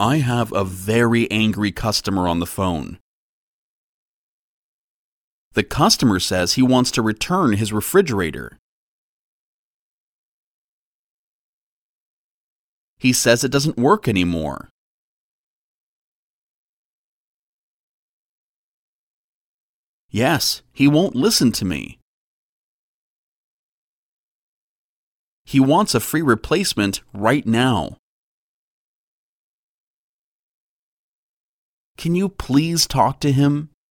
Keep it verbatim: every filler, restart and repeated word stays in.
I have a very angry customer on the phone. The customer says he wants to return his refrigerator. He says it doesn't work anymore. Yes, he won't listen to me. He wants a free replacement right now. Can you please talk to him?